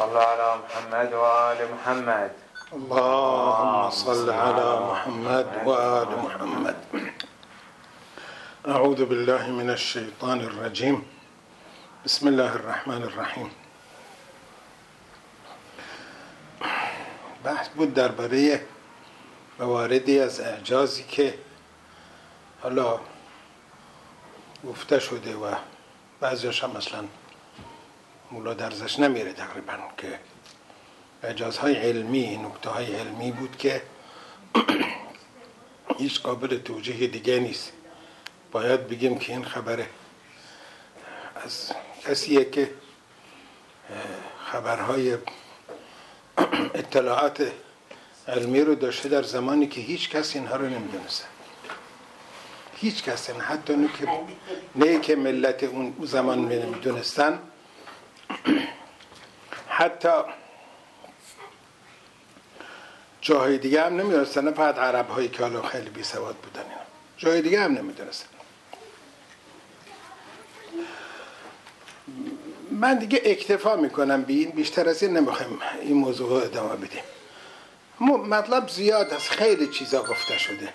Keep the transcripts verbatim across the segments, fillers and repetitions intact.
صل على محمد وآل محمد. اللهم صل على محمد وآل محمد. اعوذ بالله من الشیطان الرجیم. بسم الله الرحمن الرحیم. بحث بود درباره مواردی از اعجازی که حالا گفته شده و بعضیش هم مثلا مولا درزش نمیره تقریبا، که اعجازهای علمی، نکته های علمی بود که هیچ قابل توجیه دیگه نیست. باید بگیم که این خبره از کسیه که خبرهای اطلاعات علمی رو داشته در زمانی که هیچ کس اینها رو نمیدونسته. هیچ کس، حتی نه که نه که ملت اون زمان نمیدونستن، حتی جاهای دیگه هم نمیدونستن، نه فقط عرب هایی که حالا خیلی بی سواد بودن، اینا جای دیگه هم نمیدونستن. من دیگه اکتفا میکنم به این، بیشتر از این نمیخوایم این موضوع رو ادامه بدیم. مطلب زیاد است، خیلی چیزا گفته شده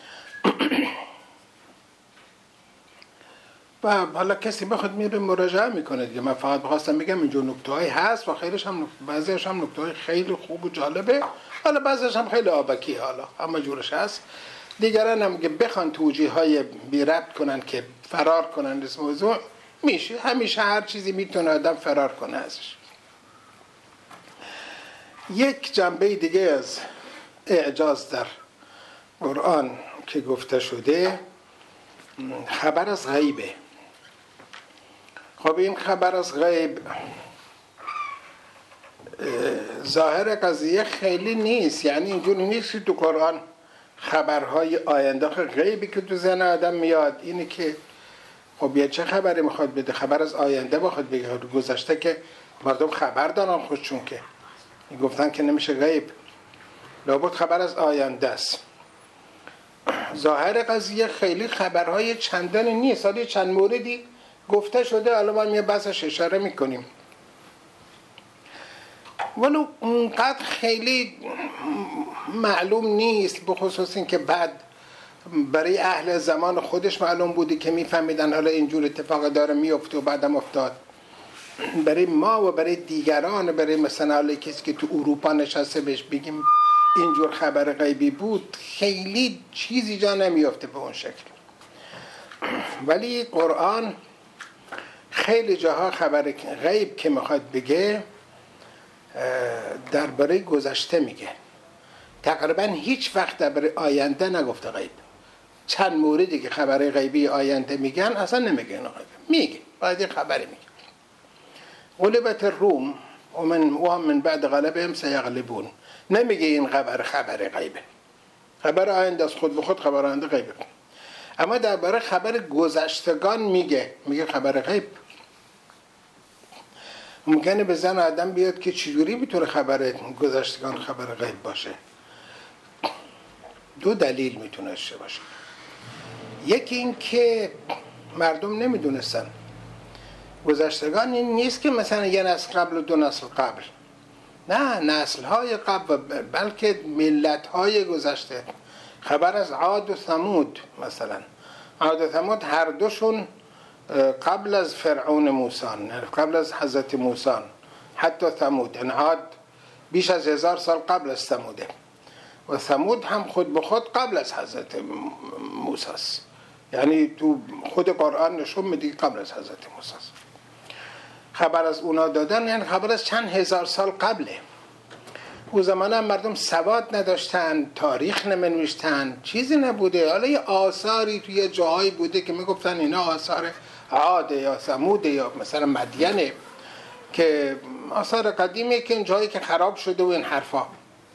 و حالا کسی بخواد میره مراجعه میکنه دیگه. من فقط بخواستم بگم اینجور نکته‌هایی هست و خیلیش هم بعضیش هم نکته‌های خیلی خوب و جالبه، حالا بعضیش هم خیلی آبکی، حالا همه جورش هست. دیگران هم که بخوان توجیه‌های بی ربط کنن که فرار کنن از موضوع، میشه. همیشه هر چیزی میتونه آدم فرار کنه ازش. یک جنبه دیگه از اعجاز در قرآن که گفته شده خبر از غیبه. خب این خبر از غیب ظاهر قضیه خیلی نیست، یعنی اینجوری نیست که تو قرآن خبرهای آینده غیبی که تو ذهن آدم میاد اینه که خب یه چه خبری میخواد بده؟ خبر از آینده بخواد بگه. گذشته که مردم خبر دارن خودشون، که گفتن که نمیشه غیب، لابد خبر از آینده است. ظاهر قضیه خیلی خبرهای چندانی نیست، حالا چند موردی گفته شده، حالا ما یه بحثش اشاره میکنیم، ولو اونقدر خیلی معلوم نیست، بخصوص این که بعد برای اهل زمان خودش معلوم بودی که میفهمیدن حالا اینجور اتفاق داره میفته و بعدم افتاد. برای ما و برای دیگران، برای مثلا حالا کسی که تو اروپا نشسته بهش بگیم اینجور خبر غیبی بود، خیلی چیزی جا نمیفته به اون شکل. ولی قرآن خیلی جاها خبر غیب که میخواد بگه درباره گذشته میگه. تقریبا هیچ وقت درباره آینده نگفته غیب. چند موردی که خبر غیبی آینده میگن اصلا نمیگه اینا غیب، میگه باید خبری میگه. غلبت الروم و من و من بعد غلبهم سیغلبون، نمیگه این خبر خبر غیبه. خبر آینده از خود به خود خبر آینده غیبه. اما درباره خبر گذشتگان میگه، میگه خبر غیب. ممکنه به ذهن آدم بیاد که چجوری میتونه خبر گذشتگان خبر غیب باشه. دو دلیل میتونه داشته باشه. یکی این که مردم نمیدونستن. گذشتگان این نیست که مثلا یه نسل قبل و دو نسل قبل، نه، نسل‌های قبل، بلکه ملت‌های گذشته. خبر از عاد و ثمود، مثلا عاد و ثمود هر دوشون قبل از فرعون موسی، قبل از حضرت موسی، حتی ثمود، یعنی عاد بیش از هزار سال قبل از ثموده و ثمود هم خود به خود قبل از حضرت موسی است. یعنی تو خود قرآن نشون میده قبل از حضرت موسی است. خبر از اونا دادن یعنی خبر از چند هزار سال قبله. اون زمان هم مردم سواد نداشتن، تاریخ نمینوشتن، چیزی نبوده. حالا یه آثاری توی جاهایی بوده که میگفتن اینا آثار عاده یا ثموده یا مثلا مدینه، که آثار قدیمیه که این جایی که خراب شده و این حرفا.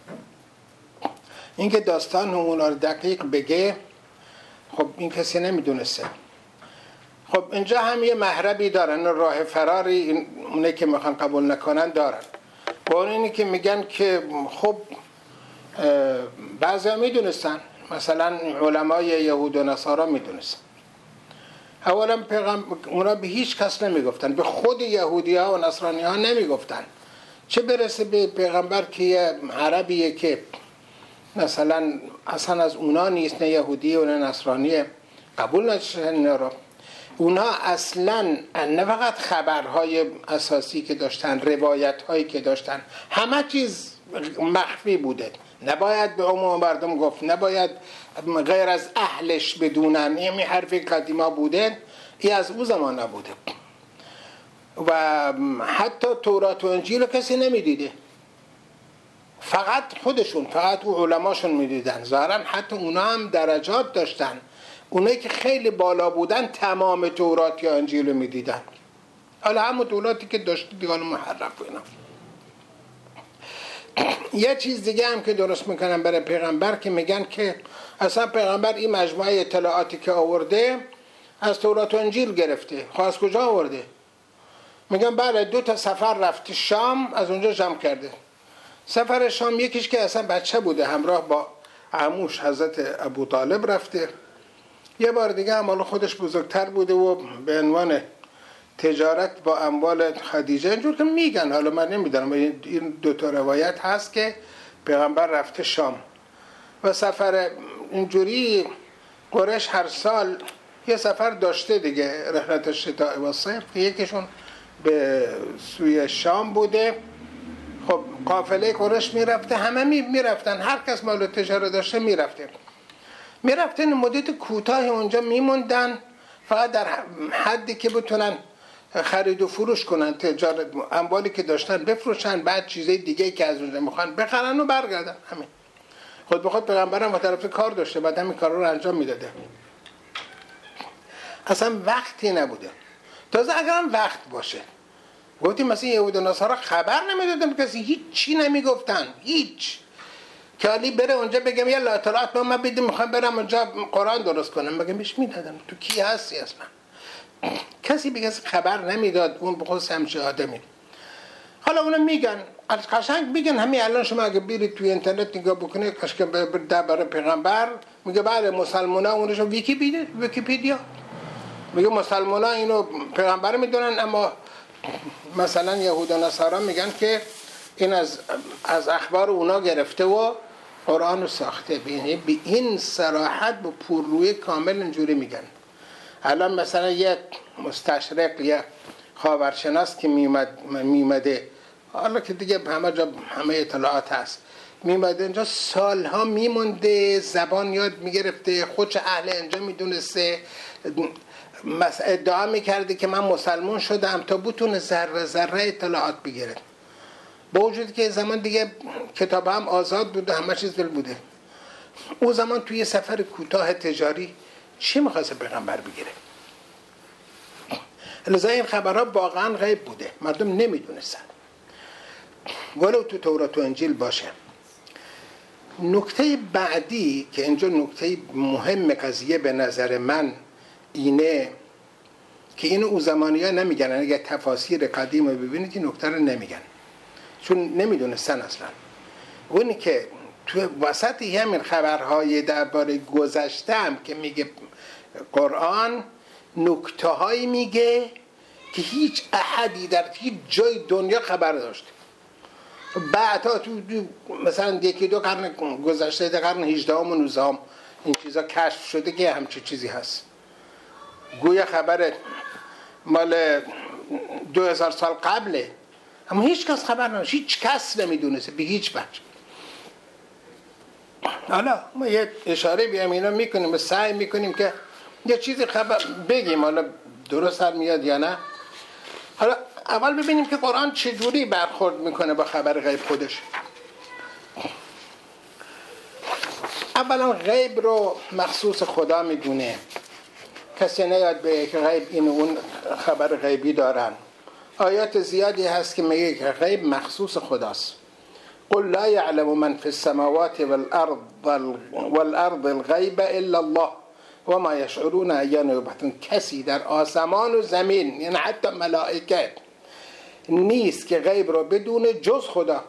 این که داستان اونا رو دقیق بگه، خب این کسی نمیدونسته. خب اینجا هم یه محربی دارن، راه فراری اونه که میخوان قبول نکنن دارن. با اینی که میگن که خب بعضی ها میدونستن، مثلا علمای یهود و نصارا میدونستن. اولا پیغمبر اونا به هیچ کس نمیگفتن، به خود یهودی ها و نصرانی ها نمیگفتن چه برسه به پیغمبر که یه عربیه که مثلا اصلا از اونا نیست، نه یهودی و نه نصرانیه، قبول نشن رو. اونا اصلا نه فقط خبرهای اساسی که داشتن، روایت هایی که داشتن، همه چیز مخفی بوده، نباید به عموم مردم گفت، نباید غیر از اهلش بدونن. این حرفی قدیما بوده، این از او زمان نبوده. و حتی تورات و انجیل رو کسی نمیدیده، فقط خودشون، فقط او علماشون میدیدن. ظاهرا حتی اونا هم درجات داشتن، اونایی که خیلی بالا بودن تمام تورات یا انجیل رو میدیدن. حالا همون توراتی که داشتی دیگان محرف و اینا. یه چیز دیگه هم که درست میکنن برای پیغمبر که میگن که اصلا پیغمبر این مجموعه اطلاعاتی که آورده از تورات و انجیل گرفته. خب از کجا آورده؟ میگن بله دو تا سفر رفته شام، از اونجا جمع کرده. سفر شام یکیش که اصلا بچه بوده، همراه با عموش حضرت ابو طالب رفته. یه بار دیگه هم خودش بزرگتر بوده و به عنوان تجارت با اموال خدیجه، اینجور که میگن، حالا من نمیدونم، این دو تا روایت هست که پیغمبر رفته شام. و سفر اینجوری قریش هر سال یه سفر داشته دیگه، رحلت شتاء و صیف، که یکیشون به سوی شام بوده. خب قافله قریش میرفته، همه میرفتن، هر کس مال تجارت داشته میرفته میرفتن مدت کوتاه اونجا میموندن، فقط در حدی که بتونن خرید و فروش کنن، تجارت اموالی که داشتن بفروشن، بعد چیزای دیگه که از اونجا میخوان بخرن و برگردن. همین. خود به خود پیغمبرم با طرف کار داشته، بعد همین کار رو انجام میداده. اصلا وقتی نبوده. تازه اگرم وقت باشه، گفتیم مثلا یهود و نصارا خبر نمیدادن، کسی هیچ چی نمیگفتن، هیچ. که علی بره اونجا بگم یه اطلاعات ما بدیم، میخوام برم اونجا قرآن درست کنم، بگم بهش میدادن تو کی هستی اصلا؟ کسی به کسی خبر نمیداد، اون به خود همچه آدمی. حالا اونا میگن، از قشنگ میگن، همین الان شما اگه برید توی اینترنت نگاه بکنید که درباره پیغمبر میگه بله مسلمونا اونشو ویکی‌پدیا ویکی‌پدیا میگه مسلمونا اینو پیغمبر میدونن، اما مثلا یهود و نصارا میگن که این از از اخبار اونا گرفته و قرآن رو ساخته. به این صراحت با پررویی کامل اینجوری میگن. الان مثلا یک مستشرق یا خاورشناس که میمد میمده، حالا که دیگه همه جا همه اطلاعات هست، میمده اینجا سالها میمونده، زبان یاد میگرفته، خودش اهل اینجا میدونسته، ادعا میکرده که من مسلمون شدم تا بتونه ذره ذره اطلاعات بگیره. با وجودی که زمان دیگه کتاب هم آزاد بوده، همه چیز دل بوده. اون زمان توی سفر کوتاه تجاری چی میخواسته پیغمبر بگیره؟ لذا این خبرها واقعا غیب بوده، مردم نمیدونستن، ولو تو تورات و انجیل باشه. نکته بعدی که اینجا نکته مهم قضیه به نظر من اینه که اینو او زمانی ها نمیگن. اگه تفاسیر قدیم رو ببینید این نکته رو نمیگن، چون نمیدونستن اصلا. اونی که تو وسط همین خبرهای درباره گذشته هم که میگه قرآن، نکته هایی میگه که هیچ احدی در هیچ جای دنیا خبر داشته. بعدا تو مثلا یکی دو قرن گذشته، در قرن هجدهم و نوزدهم این چیزا کشف شده که همچین چیزی هست. گویا خبر مال دو هزار سال قبله، اما هیچ کس خبر نداشت، هیچ کس نمیدونسته به هیچ وجه. حالا ما یه اشاره بیام اینا میکنیم و سعی میکنیم که یه چیزی خبر بگیم، حالا درست هم میاد یا نه. حالا اول ببینیم که قرآن چجوری برخورد میکنه با خبر غیب خودش. اولا غیب رو مخصوص خدا میدونه، کسی نیاد به که غیب این اون خبر غیبی دارن. آیات زیادی هست که میگه که غیب مخصوص خداست. قل لا يعلم من في السماوات والارض والارض الغیب الا الله وما يشعرون ایان یبعثون. کسی در آسمان و زمین، یعنی حتی ملائکه، نیست که غیب رو بدونه جز خدا.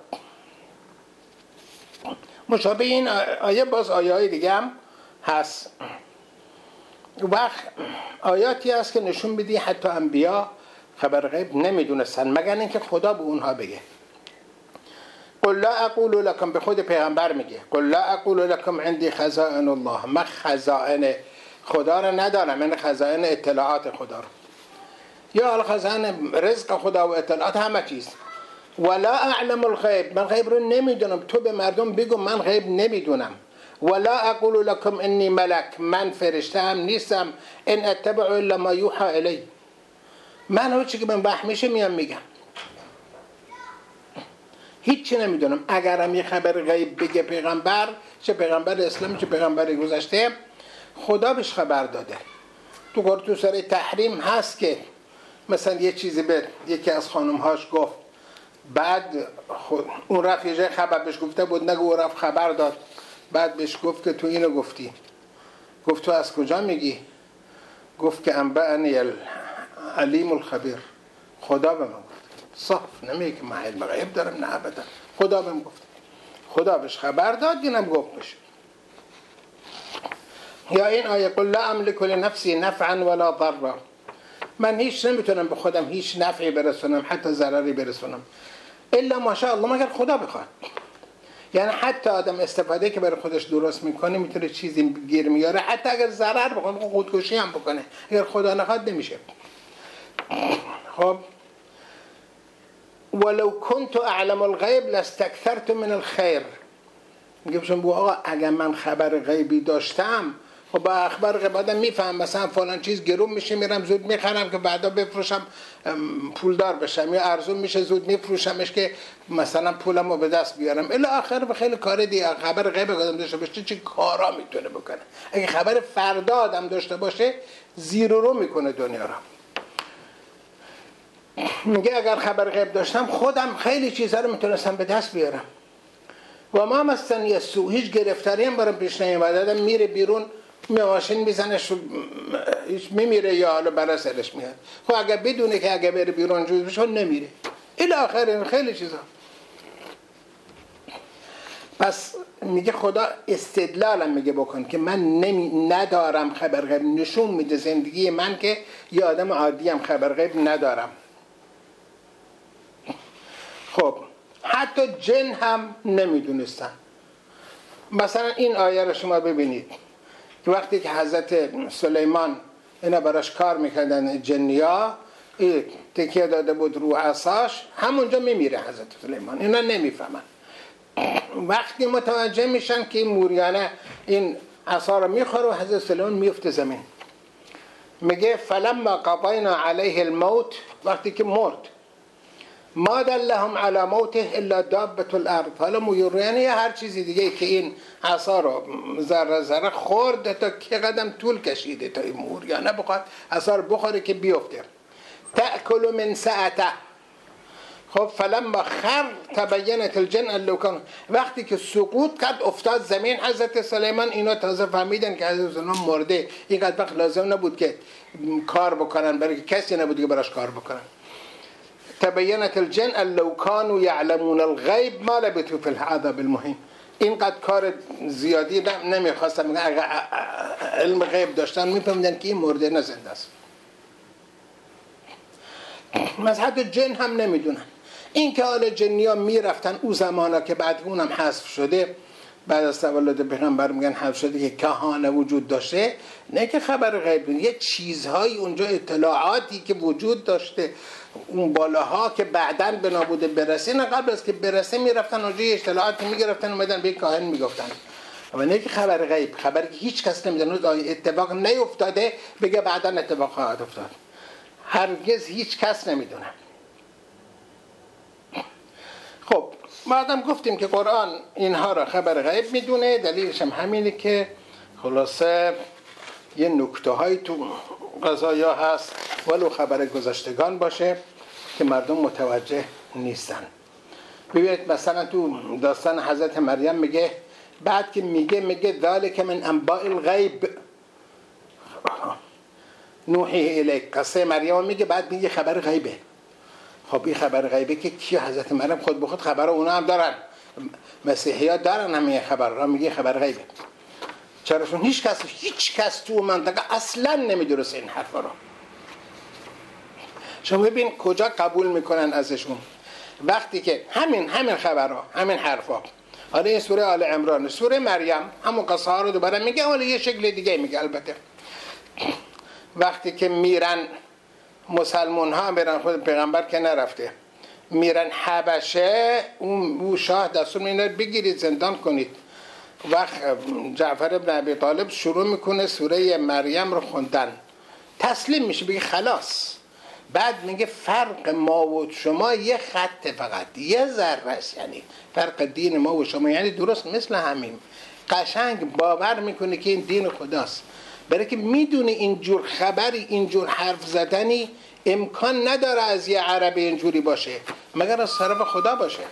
مشابه این آیه باز آیه های دیگه هم هست. وقت آیاتی هست که نشون بدی حتی انبیا خبر غیب نمیدونستن مگر اینکه خدا به اونها بگه. قل لا اقول لكم، به خود پیغمبر میگه قل لا اقول لكم عندي خزائن الله، من خزائن خدا رو ندارم، من خزائن اطلاعات خدا رو، یا خزائن رزق خدا و اطلاعات همه چیز. ولا اعلم الغیب، من غیب رو نمیدونم، تو به مردم بگو من غیب نمیدونم. ولا اقول لكم اني ملک، من فرشته هم نیستم. ان اتبع الا ما یوحى الی، من هر چی که من وحی میشه میام میگم، هیچی نمیدونم. اگرم یه خبر غیب بگه پیغمبر، چه پیغمبر اسلام چه پیغمبر گذشته، خدا بهش خبر داده. تو قرآن تو سوره تحریم هست که مثلا یه چیزی به یکی از خانمهاش گفت، بعد خود اون رفت یه جای خبر بهش گفته بود، نگو اون رفت خبر داد، بعد بهش گفت که تو اینو گفتی. گفت تو از کجا میگی؟ گفت که انبأنی العلیم الخبیر، خدا به من گفت. صاف نمیگه که من علم غیب دارم، نه ابدا، خدا بهم گفت، خدا بهش خبر داد، اینم گفت بشه. یا این آیه قل لا املک لنفسی نفعا ولا ضرا، من هیچ نمیتونم به خودم هیچ نفعی برسونم حتی ضرری برسونم الا ماشاءالله، مگر خدا بخواد. یعنی حتی آدم استفاده که برای خودش درست میکنه میتونه چیزی گیر میاره، حتی اگر ضرر بکنه، خودکشی هم بکنه، اگر خدا نخواد نمیشه. خب ولو كنت اعلم الغیب لاستكثرت من الخير، میگه بشم بو آقا اگر من خبر غیبی داشتم، خب با اخبار غیب آدم میفهم مثلا فلان چیز گرون میشه میرم زود میخرم که بعدا بفروشم پولدار بشم، یا ارزون میشه زود میفروشمش که مثلا پولمو به دست بیارم الی آخر. به خیلی کار دیگه خبر غیب آدم داشته باشه چه کارا میتونه بکنه. اگه خبر فردا آدم داشته باشه زیر و رو میکنه دنیا را. میگه اگر خبر غیب داشتم خودم خیلی چیزا رو میتونستم به دست بیارم. و ما مسنی السوء، هیچ گرفتاری هم برام پیش نیومد. آدم میره بیرون ماشین میزنه هیچ میمیره یا حالا برا سرش میاد. خب اگر بدونه که اگر بره بیرون جوز بشه نمیره الی آخر خیلی چیزا. پس میگه خدا استدلالم میگه بکن که من نمی ندارم خبر غیب، نشون میده زندگی من که یه آدم عادی هم خبر غیب ندارم. خب حتی جن هم نمیدونستن. مثلا این آیه رو شما ببینید که وقتی که حضرت سلیمان اینا براش کار میکردن جنیا، تکیه داده بود رو عصاش، همونجا میمیره حضرت سلیمان. اینا نمیفهمن. وقتی متوجه میشن که این موریانه این عصا رو میخوره و حضرت سلیمان میفته زمین. میگه فلما قضینا علیه الموت، وقتی که مرد، ما دلهم علی موته الا دابة الارض، حالا موریانه یا هر چیزی دیگه که این عصا رو ذره ذره خورد تا که قدم طول کشیده تا این موریانه بخواد عصا رو بخوره که بیفته. تأکل من ساعته. خب فلما خر تبینت الجن لو کان، وقتی که سقوط کرد افتاد زمین حضرت سلیمان، اینا تازه فهمیدن که حضرت سلیمان مرده. اینقدر وقت لازم نبود که کار بکنن، برای کسی نبود که براش کار بکنن. تبینت الجن لو كانوا يعلمون الغیب ما لبثوا في العذاب المهین. اینقدر کار زیادی نمیخواستن، میگن اگر علم غیب داشتن میفهمیدن که این مرده نه زنده است. مذهب جن هم نمیدونن. این که حالا جنیا میرفتن او زمانا که بعد اونم حذف شده، بعد از تولد پیغمبر میگن حذف شده که کهانه وجود داشته، نه که خبر غیب. یه چیزهایی اونجا، اطلاعاتی که وجود داشته اون بالاها که بعداً به نابوده برسه، نه قبل از که برسه میرفتن اونجا اطلاعاتی میگرفتن اومدن به کاهن میگفتن. اما نه که خبر غیب، خبری که هیچ کس نمیدونه، اتفاق نیفتاده بگه بعداً اتفاق خواهد افتاد. هرگز هیچ کس نمیدونه. خب ما آدم گفتیم که قرآن اینها را خبر غیب میدونه، دلیلش هم همینه که خلاصه یه نکته های تو قضایا هست ولو خبر گذشتگان باشه که مردم متوجه نیستن. ببینید مثلا تو داستان حضرت مریم میگه، بعد که میگه میگه ذالک من انباء الغیب نوحی الیک، قصه مریم میگه، بعد میگه خبر غیبه. خب این خبر غیبه که کی؟ حضرت مریم خود به خود خبر اونا هم دارن، مسیحیات دارن همین خبر را، میگه خبر غیبه. چراشون هیچ کس هیچ کس تو منطقه اصلا نمیدرسه این حرفا رو. شما ببین کجا قبول میکنن ازشون. وقتی که همین همین خبرها، همین حرفا، حالا این سوره آل عمران، سوره مریم، همون قصه ها رو دوباره میگه، ولی یه شکل دیگه میگه. البته وقتی که میرن مسلمان ها، میرن، خود پیغمبر که نرفته، میرن حبشه، اون شاه دستور میده بگیرید زندان کنید. وقت جعفر ابن ابی طالب شروع میکنه سوره مریم رو خوندن، تسلیم میشه، بگه خلاص. بعد میگه فرق ما و شما یه خط، فقط یه ذره است، یعنی فرق دین ما و شما یعنی درست مثل همین. قشنگ باور میکنه که این دین خداست، برای که میدونه اینجور خبری، اینجور حرف زدنی امکان نداره از یه عربی اینجوری باشه مگر از طرف خدا باشه.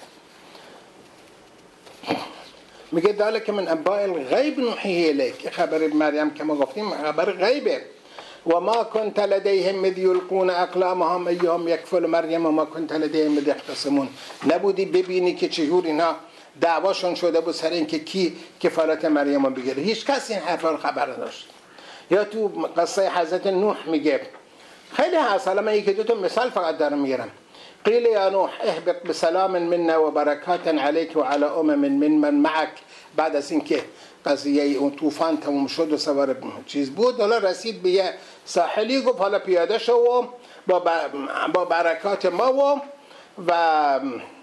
میگه ذالک من انباء الغیب نوحیه الیک، خبر مریم که ما گفتیم خبر غیبه. و ما كنت لديهم اذ يلقون اقلامهم ايهم يكفل مریم و ما كنت لديهم اذ يختصمون. نبودی ببینی که چجور اینا دعواشون شده بود سر اینکه کی کفالت مریم رو بگیره. هیچ کس این حرفا رو خبر نداشت. یا تو قصه حضرت نوح میگه، خیلی هست، حالا من یکی دو تا مثال فقط دارم میگیرم. قیل یا نوح اهبط بسلام منا و برکات علیک و علی امم من من معک. بعد از اینکه قضیه اون طوفان تموم شد و سوار چیز بود، حالا رسید به یه ساحلی، گفت حالا پیاده شو و با با برکات ما و و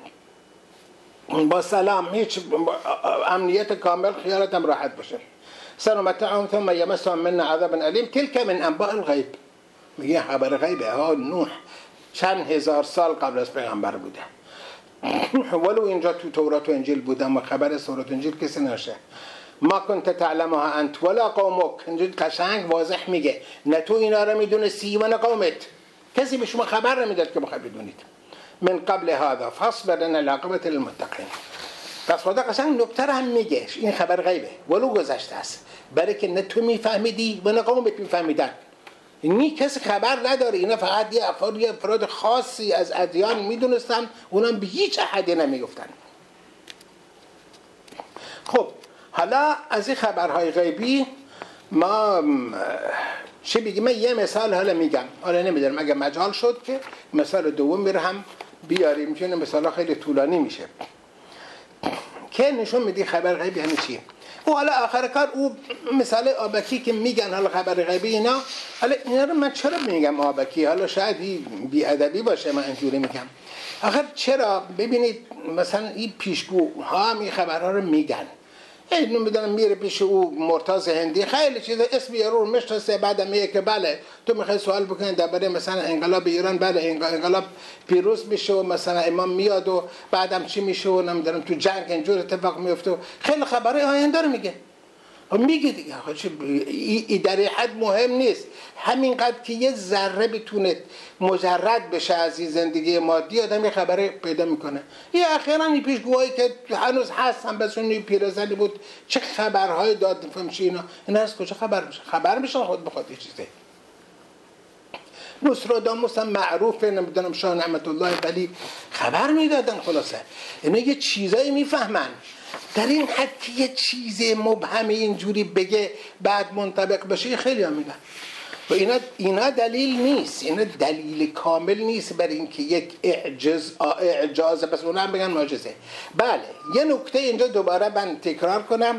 با سلام، هیچ امنیت کامل، خیالتم راحت باشه. سنمتعهم ثم یمسهم منا عذاب علیم. تلک من انباء الغیب، میگه خبر غیبه. ها نوح چند هزار سال قبل از پیغمبر بوده، ولو اینجا تو تورات و انجیل بوده، اما خبر تورات و انجیل کسی نشه. ما کنت تعلمها انت ولا قومک، اینجا قشنگ واضح میگه نه تو اینا رو میدونستی و نه قومت، کسی به شما خبر نمیداد که بخواید بدونید. من قبل هذا فاصبر ان العاقبه للمتقین. پس خدا قشنگ نکته هم میگه این خبر غیبه ولو گذشته است، برای که نه تو میفهمیدی و نه قومت میفهمیدن. اینی کسی خبر نداره، اینا فقط یه افراد یه افراد خاصی از ادیان میدونستن، اونم به هیچ احدی نمیگفتن. خب حالا از این خبرهای غیبی ما چه بگیم؟ من یه مثال حالا میگم، حالا نمیدونم اگه مجال شد که مثال دوم میره هم بیاریم، چون مثلا خیلی طولانی میشه که نشون میدی خبر غیبی همین چیه. و حالا آخر کار او مثال آبکی که میگن حالا خبر غیبی اینا، حالا اینا رو من چرا میگم آبکی؟ حالا شاید این بی‌ادبی باشه من اینجوری میگم. آخر چرا؟ ببینید مثلا این پیشگوها هم این خبرها رو میگن. اینو میدونم میره پیش او مرتضی هندی، خیلی چیزا اسم یارو رو میشناسه، بعدم میگه که بله تو میخوای سوال بکنی درباره مثلا انقلاب ایران، بله انقلاب پیروز میشه و مثلا امام میاد و بعدم چی میشه و نمیدونم تو جنگ اینجور اتفاق میفته، خیلی خبرای آینده رو میگه. میگه دیگه ای در حد مهم نیست، همینقدر که یه ذره بتونه مجرد بشه از این زندگی مادی، آدم یه خبره پیدا میکنه. یه اخیراً این پیشگوهایی که هنوز هستن، بس اون پیرزنی بود چه خبرهای داد فهمشی اینا اینا از کجا خبر میشه؟ خبر میشه خود به خود یه چیزه. نوستراداموس هم معروفه، نمیدونم شاه نعمت الله ولی خبر میدادن. خلاصه اینا یه چیزایی میفهمن، در این حد که یه چیز مبهم اینجوری بگه بعد منطبق بشه خیلی ها میگن. و اینا, اینا دلیل نیست، اینا دلیل کامل نیست برای اینکه یک اعجاز اعجاز بس اونا هم بگن معجزه. بله یه نکته اینجا دوباره من تکرار کنم،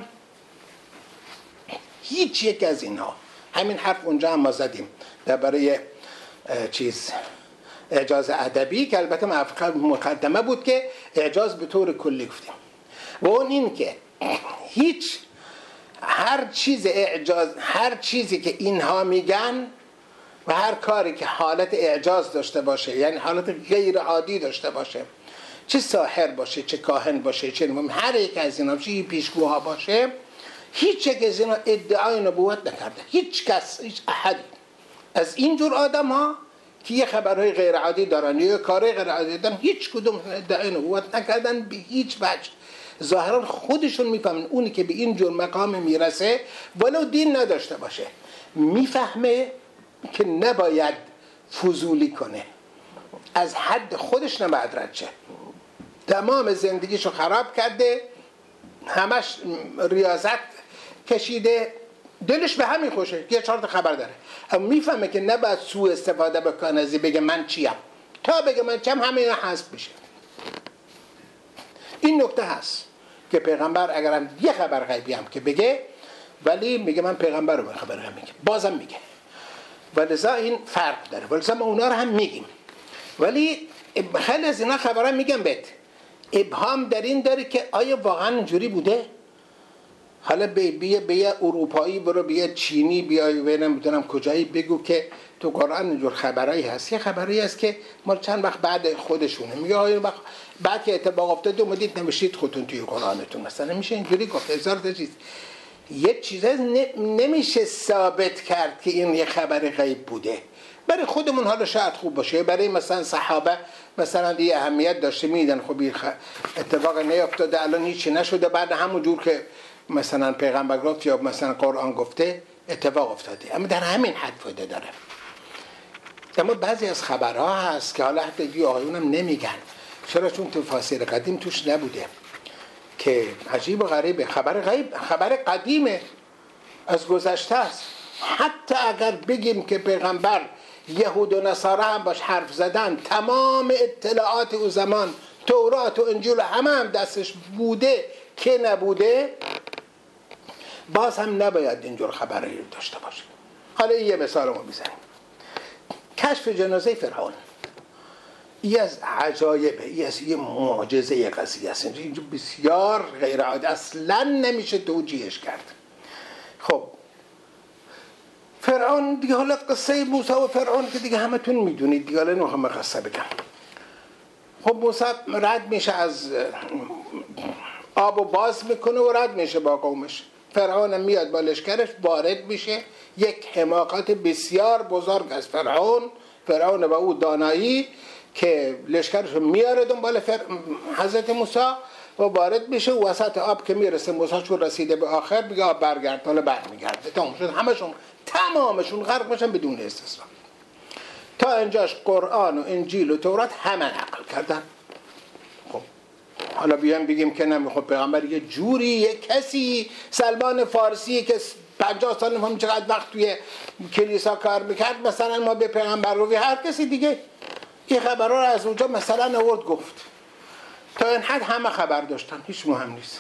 هیچ یک از اینها، همین حرف اونجا هم ما زدیم درباره چیز اعجاز ادبی که البته مقدمه بود که اعجاز به طور کلی گفتیم، و اون این که هیچ هر چیز اعجاز، هر چیزی که اینها میگن و هر کاری که حالت اعجاز داشته باشه، یعنی حالت غیر عادی داشته باشه، چه ساحر باشه، چه کاهن باشه، چه هر یک از اینا، چه پیشگوها باشه، هیچ یک از اینا ادعای نبوت نکرده. هیچ کس، هیچ احد از اینجور آدم ها که یه خبرهای غیر عادی دارن یا کارهای غیر عادی دارن، هیچ کدوم ادعای نبوت نکردن به هیچ وجه. ظاهرا خودشون میفهمن اونی که به این جور مقام میرسه ولو دین نداشته باشه، میفهمه که نباید فضولی کنه، از حد خودش نباید رد شه، تمام زندگیشو خراب کرده، همش ریاضت کشیده، دلش به همین خوشه، یه چهار تا خبر داره، اما میفهمه که نباید سوء استفاده بکنه از بگه من چیم، تا بگه من چیم همین حذف بشه. این نکته هست که پیغمبر اگرم یه خبر غیبی هم که بگه، ولی میگه من پیغمبر رو خبر غیب میگه، بازم میگه، ولذا این فرق داره، ولذا ما اونا رو هم میگیم. ولی خیلی از اینا خبرها میگم بهت ابهام در این داره که آیا واقعا اینجوری بوده؟ حالا بیا بیا اروپایی برو، بیا چینی، بیا نمیدونم کجایی بگو که تو قرآن اینجور خبرایی هست. یه خبرایی هست که مال چند وقت بعد خودشونه، میگه آیا وقت بعد که اتفاق افتاد اومدید نوشتید خودتون توی قرآنتون، مثلا نمیشه اینجوری گفت. هزار تا چیز یه چیزا نمیشه ثابت کرد که این یه خبر غیب بوده. برای خودمون حالا شاید خوب باشه، برای مثلا صحابه مثلا دیگه اهمیت داشته میدن، خب این اتفاق نیفتاده الان هیچی نشده، بعد همون جور که مثلا پیغمبر گفت یا مثلا قرآن گفته اتفاق افتاده، اما در همین حد فایده داره. اما بعضی از خبرها هست که حالا حتی دیگه آقایونم نمیگن، چرا؟ چون تفاسیر قدیم توش نبوده، که عجیب و غریبه. خبر غیب خبر قدیمه، از گذشته است. حتی اگر بگیم که پیغمبر یهود و نصارا هم باش حرف زدن، تمام اطلاعات او زمان تورات و انجیل همه هم دستش بوده که نبوده، باز هم نباید اینجور خبری داشته باشه. حالا یه مثال رو میزنیم. کشف جنازه فرعون یه از عجایبه، یه از یه معجزه قضیه است، اینجا بسیار غیر عادی، اصلا نمیشه توجیهش کرد. خب فرعون دیگه، حالا قصه موسی و فرعون که دیگه همه تون میدونید دیگه، حالا نمیخوام قصه بگم. خب موسی رد میشه از آب و باز میکنه و رد میشه با قومش. فرعون میاد با لشکرش وارد میشه، یک حماقت بسیار بزرگ از فرعون، فرعون با او دانایی که لشکرش میاره دنبال فر... حضرت موسی و وارد میشه و وسط آب که میرسه، موسی چون رسیده به آخر میگه آب برگرد، حالا برمیگرده، تمام شد. همشون تمامشون غرق میشن بدون استثنا. تا اینجاش قرآن و انجیل و تورات همه نقل کردن. خب حالا بیان بگیم که نمیخواد پیغمبر یه جوری، یه کسی سلمان فارسی که پنجاه سال هم چقدر وقت توی کلیسا کار میکرد، مثلا ما به پیغمبر رو هر کسی دیگه این خبرها رو از اونجا مثلا آورد گفت. تا این حد همه خبر داشتن، هیچ مهم نیست.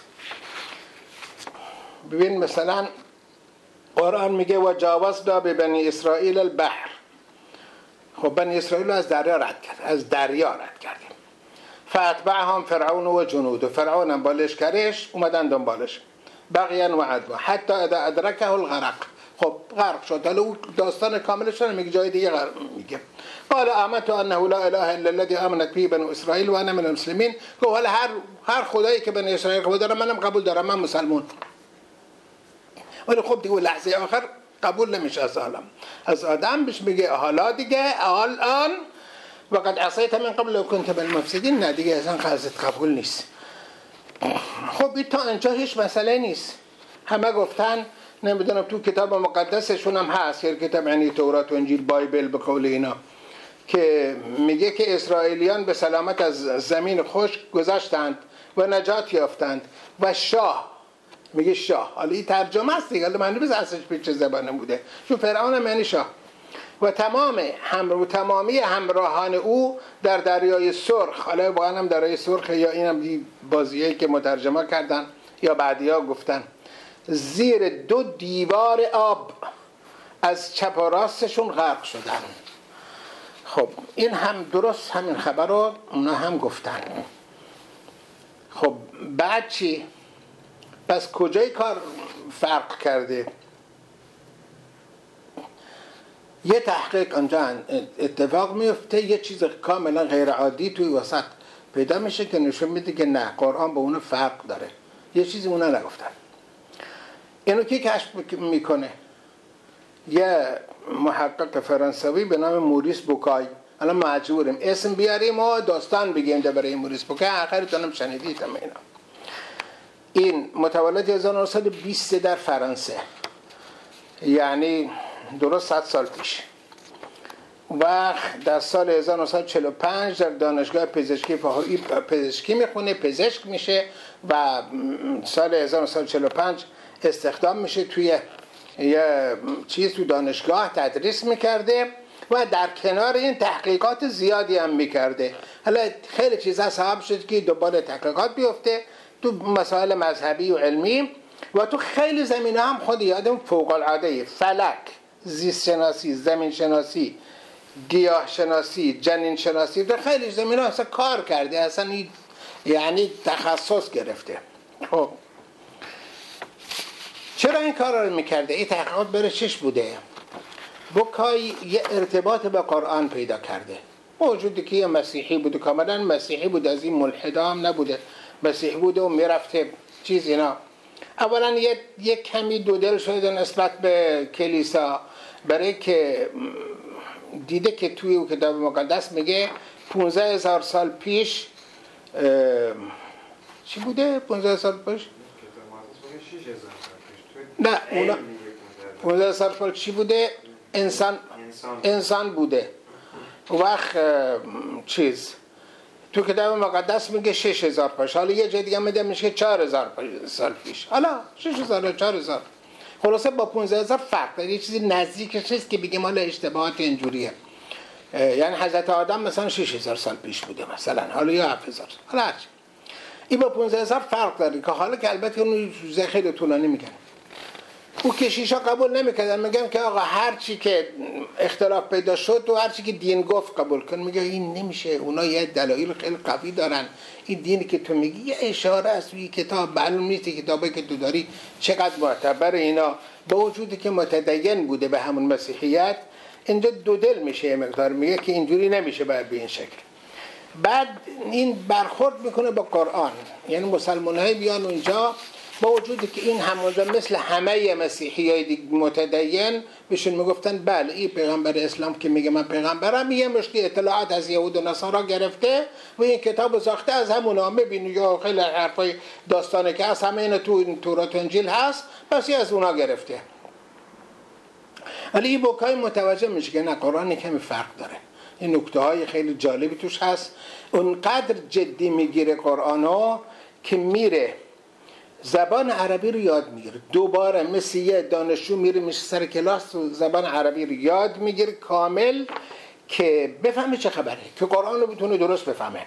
ببین مثلا قرآن میگه و جاوزنا به بنی اسرائیل البحر. خب بنی اسرائیل از دریا رد کرد، از دریا رد کردیم. فاتبعهم فرعون و جنود، و فرعون هم با لشکرش اومدن دنبالش، بغیا و عدوا حتی اذا ادرکه الغرق. خب غرق شد. حالا اون داستان کاملش رو میگه، جای دیگه میگه قال آمنت انه لا اله الا الذي امنت به بنو اسرائیل و انا من المسلمین. گفت حالا هر هر خدایی که بنی اسرائیل قبول داره منم قبول دارم، من مسلمان. ولی خب دیگه لحظه آخر قبول نمیشه از آدم. از آدم بهش میگه حالا دیگه الان وقد عصیت من قبل و کنت من المفسدین. نه دیگه اصلا قضیت قبول نیست. خب این تا اینجا هیچ مسئله نیست. همه گفتن، نمیدونم تو کتاب مقدسشون هم هست، که کتاب یعنی تورات و انجیل، بایبل به قول اینا، که میگه که اسرائیلیان به سلامت از زمین خشک گذشتند و نجات یافتند و شاه، میگه شاه. حالا این ترجمه است دیگه، معنی بس اصلش به چه زبانه بوده، چون فرعون هم یعنی شاه. و تمام هم و تمامی همراهان او در دریای سرخ، حالا واقعا هم دریای سرخ یا اینم بازیایی که مترجمه کردن یا بعدیا گفتن، زیر دو دیوار آب از چپ و راستشون غرق شدن. خب این هم درست همین خبر رو اونا هم گفتن. خب بعد چی؟ پس کجای کار فرق کرده؟ یه تحقیق انجا اتفاق میفته، یه چیز کاملا غیر عادی توی وسط پیدا میشه که نشون میده که نه، قرآن با اون فرق داره، یه چیزی اونا نگفتن. اینو کی کشف میکنه؟ یه محقق فرانسوی به نام موریس بوکای. الان مجبوریم اسم بیاریم و داستان بگیم درباره موریس بوکای، آخرتون هم شنیدید هم اینا. این متولد هزار و نهصد و بیست در فرانسه، یعنی درست صد سال پیش، و در سال هزار و نهصد و چهل و پنج در دانشگاه پزشکی فاهوی پزشکی میخونه، پزشک میشه و سال هزار و نهصد و چهل و پنج استخدام میشه توی یه چیز تو دانشگاه تدریس میکرده و در کنار این تحقیقات زیادی هم میکرده. حالا خیلی چیزا سبب شد که دوباره تحقیقات بیفته تو مسائل مذهبی و علمی و تو خیلی زمینه هم خود یادم فوق العاده، فلک، زیست شناسی، زمین شناسی، گیاه شناسی، جنین شناسی، در خیلی زمینه اصلا کار کرده، اصلا یعنی تخصص گرفته. خب چرا این کار رو میکرده؟ این تحقیقات بره چش بوده؟ بوکای یه ارتباط با قرآن پیدا کرده، موجودی که یه مسیحی بوده، کاملا مسیحی بود، از این ملحدا هم نبوده، مسیحی بوده و میرفته چیز اینا. اولا یه, یه کمی دودل شده نسبت به کلیسا، برای که دیده که توی کتاب مقدس میگه پونزده هزار سال پیش چی بوده؟ پونزده سال پیش؟ نه اونا پونزده سال پیش چی بوده؟ انسان انسان بوده. وقت چیز تو کتاب مقدس میگه شش هزار پیش، حالا یه جای دیگه میگه میشه چهار هزار سال پیش، حالا شش هزار و چهار هزار، خلاصه با پونزده هزار فرق داره، یه چیزی نزدیکش نیست که بگیم حالا اشتباهات اینجوریه. یعنی حضرت آدم مثلا شش هزار سال پیش بوده مثلا، حالا یا هفت هزار، حالا هرچی. این با پونزده هزار فرق داره که حالا که البته اون چیزای خیلی طولانی میگن. او کشیشا قبول نمیکردن، میگم که آقا هر چی که اختلاف پیدا شد و هر چی که دین گفت قبول کن. میگه این نمیشه، اونا یه دلایل خیلی قوی دارن، این دینی که تو میگی یه اشاره است توی کتاب، معلوم نیست کتابی که تو داری چقدر معتبر. اینا با وجودی که متدین بوده به همون مسیحیت، اینجا دو دل میشه یه مقدار، میگه که اینجوری نمیشه باید به این شکل. بعد این برخورد میکنه با قرآن، یعنی مسلمان های بیان اونجا با وجودی که این همونجا مثل همه مسیحی های متدین بهشون میگفتن بله این پیغمبر اسلام که میگه من پیغمبرم، یه مشتی اطلاعات از یهود و نصارا گرفته و این کتاب ساخته از همونا، میبینی یا خیلی حرفای داستانه که از همه این تو تورات و انجیل هست، بس از اونا گرفته. ولی این بوکای متوجه میشه که نه، قرآن کمی فرق داره، این نکته های خیلی جالبی توش هست. اونقدر جدی میگیره قرآنو که میره زبان عربی رو یاد میگیره، دوباره مثل یه دانشجو میره میشه سر کلاس و زبان عربی رو یاد میگیره کامل که بفهمه چه خبره، که قرآن رو بتونه درست بفهمه.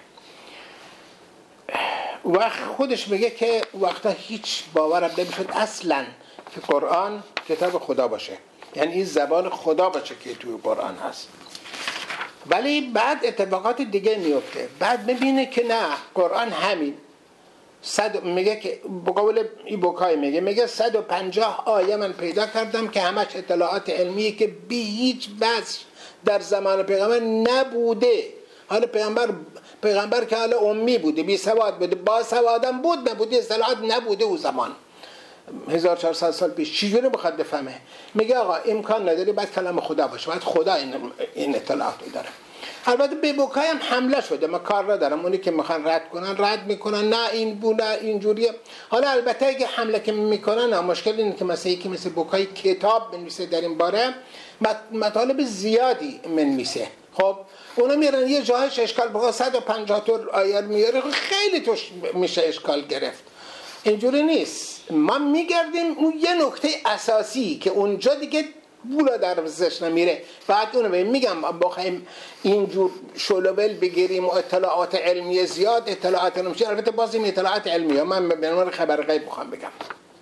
وقت خودش میگه که وقتا هیچ باورم نمیشد اصلا که قرآن کتاب خدا باشه، یعنی این زبان خدا باشه که توی قرآن هست. ولی بعد اتفاقات دیگه میفته، بعد میبینه که نه، قرآن همین صد میگه که بقول این بوکای میگه میگه صد و پنجاه آیه من پیدا کردم که همش اطلاعات علمیه که به هیچ وجه در زمان پیغمبر نبوده. حالا پیغمبر پیغمبر که حالا امی بوده، بی سواد بوده، با سوادم بود نبوده، اطلاعات نبوده اون زمان هزار و چهارصد سال پیش. چجوری بخواد بفهمه؟ میگه آقا امکان نداری باید کلام خدا باشه، باید خدا این این اطلاعات رو داره. البته به بوکای هم حمله شده، من کار ندارم، اونی که میخوان رد کنن رد میکنن، نه این بوله اینجوریه. حالا البته اگه حمله که میکنن مشکل اینه که مثلا یکی مثل بوکای کتاب بنویسه در این باره، مطالب زیادی منویسه، خب اونا میرن یه جایش اشکال بخواه صد و پنجاه تا آیه میاره، خیلی توش میشه اشکال گرفت. اینجوری نیست، ما میگردیم اون یه نکته اساسی که اونجا دیگه بولا در وزش نمیره، بعد اونو میگم بخوایم اینجور شلوول بگیریم و اطلاعات علمی زیاد اطلاعات نمیشه. البته باز این اطلاعات علمیه من به عنوان خبر غیب بخوام بگم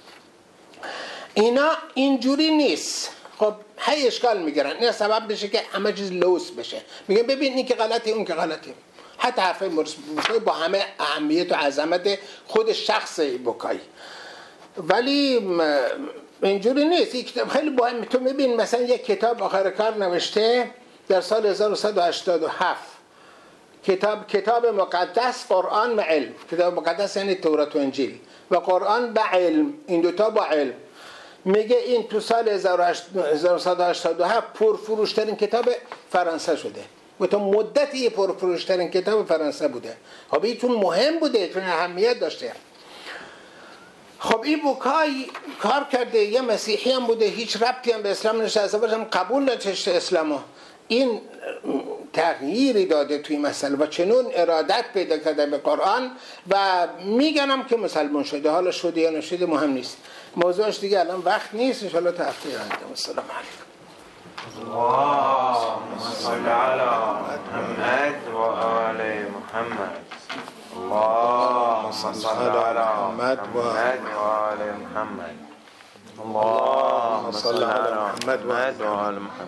اینا اینجوری نیست. خب هی اشکال میگیرن، این سبب بشه که همه چیز لوس بشه، میگن ببین این که غلطه اون که غلطه، حتی حرفای بوکای با همه اهمیت و عظمت خود شخص بوکای، ولی اینجوری نیست. این کتاب خیلی مهمه. تو میبین مثلا یک کتاب آخر کار نوشته در سال هزار و صد و هشتاد و هفت، کتاب کتاب مقدس قرآن و علم. کتاب مقدس یعنی تورات و انجیل، و قرآن و علم، این دوتا با علم. میگه این تو سال هزار و صد و هشتاد و هفت پرفروشترین کتاب فرانسه شده و تا مدتی پرفروشترین کتاب فرانسه بوده. خب این چون مهم بوده، چون اهمیت داشته. خب این بوکای کار کرده، یه مسیحی هم بوده، هیچ ربطی هم به اسلام نشسته باشه، هم قبول نداشته اسلامو. این تغییری داده توی مسئله و چنون ارادت پیدا کرده به قرآن و میگنم که مسلمان شده. حالا شده یا نشده مهم نیست، موضوعش دیگه الان وقت نیست. ان شاء الله تا هفته آینده. السلام علیکم. محمد. اللهم صل على محمد وآل محمد. اللهم صل على محمد وآل محمد.